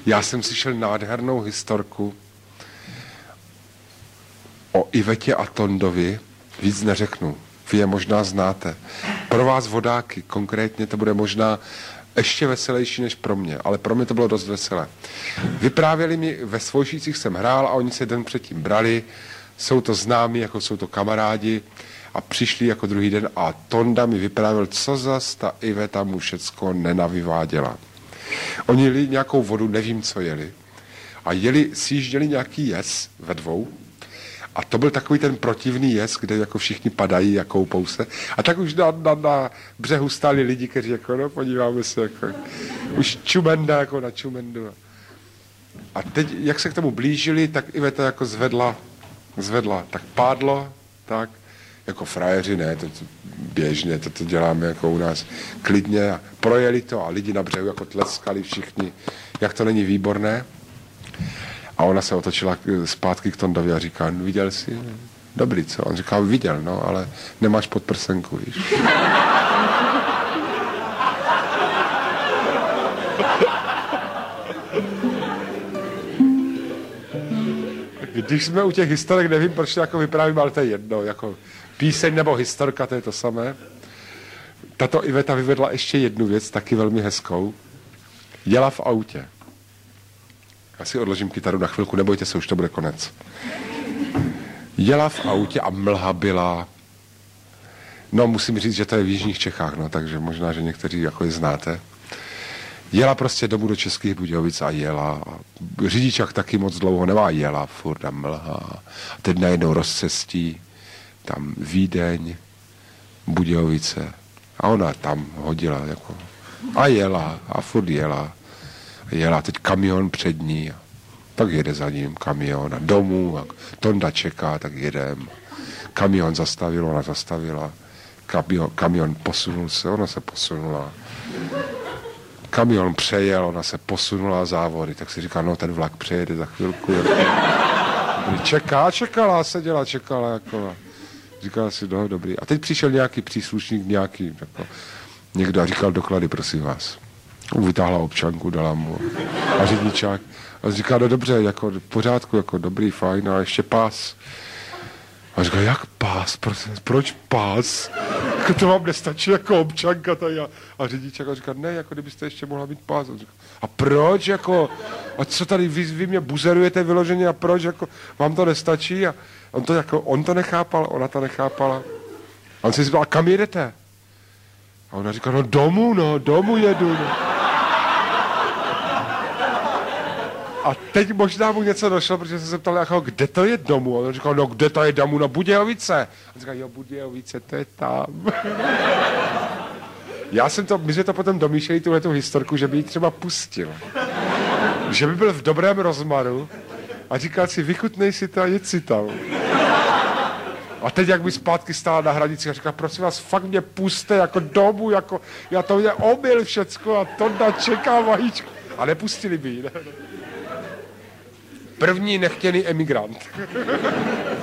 Já jsem slyšel nádhernou historku o Ivetě a Tondovi, víc neřeknu. Vy je možná znáte. Pro vás vodáky konkrétně to bude možná ještě veselější než pro mě, ale pro mě to bylo dost veselé. Vyprávěli mi, ve Svojšících jsem hrál a oni se den předtím brali, jsou to známí, jako jsou to kamarádi a přišli jako druhý den a Tonda mi vyprávěl, co zas ta Iveta mu všecko nenavyváděla. Oni jeli nějakou vodu, nevím, co jeli. A sjížděli nějaký jez ve dvou. A to byl takový ten protivný jez, kde jako všichni padají a koupou se. A tak už na břehu stáli lidi, kteří jako, no podíváme se, jako, už čumenda, jako na čumendu. A teď, jak se k tomu blížili, tak Iveta jako zvedla, tak pádlo, tak, jako frajeři, ne, to běžně, to děláme jako u nás klidně. A projeli to a lidi na břehu jako tleskali všichni, jak to není výborné. A ona se otočila zpátky k Tondovi a říká, no, viděl jsi? Dobrý, co? On říká, viděl, no, ale nemáš podprsenku, víš. Když jsme u těch historek, nevím, proč to jako vyprávím, ale to je jedno, jako píseň nebo historka, to je to samé. Tato Iveta vyvedla ještě jednu věc, taky velmi hezkou. Jela v autě. Já si odložím kytaru na chvilku, nebojte se, už to bude konec. Jela v autě a mlha byla... No, musím říct, že to je v jižních Čechách, no, takže možná, že někteří jako je znáte. Jela prostě domů do Českých Budějovic a jela. Řidičák taky moc dlouho nemá, jela furt a mlha. A teď najednou rozcestí, tam Vídeň, Budějovice. A ona tam hodila, jako... A jela, a furt jela. Jela teď kamion před ní, tak jede za ním kamion a domů, a Tonda čeká, tak jedem. Kamion zastavil, ona zastavila, kamion posunul se, ona se posunula. Kamion přejel, ona se posunula závody, tak si říká, no ten vlak přejede za chvilku. Čekala, seděla, čekala, jako, říkala si, no dobrý. A teď přišel nějaký příslušník, nějaký, jako, někdo a říkal, doklady, prosím vás. Vytáhla občanku, dala mu a řidičák. A říká, no dobře, jako v pořádku, jako dobrý, fajn, a ještě pás. A říká, jak pás? Proč pás? Jako to vám nestačí jako občanka tady. A řidičák říká, ne, jako kdybyste ještě mohla mít pás. A, říká, a proč, jako, a co tady, vy mě buzerujete vyloženě a proč, jako, vám to nestačí? A on to nechápal, ona to nechápala. A on si říkal, a kam jedete? A ona říká, no domů jedu, no. A teď možná mu něco došlo, protože jsem se ptal, jako, kde to je domů? A on říkal, no kde to je domů? No Budějovice. A on říkal, jo, Budějovice, to je tam. My jsme to potom domýšleli, tuhletu historku, že by ji třeba pustil. Že by byl v dobrém rozmaru a říkal si, vychutnej si to a jed si tam. A teď, jak by zpátky stála na hranici a říká, prosím vás, fakt mě puste jako domů, jako, já to mě omyl všecko a Tonda čeká vajíčko. A nepustili by ji, ne? První nechtěný emigrant.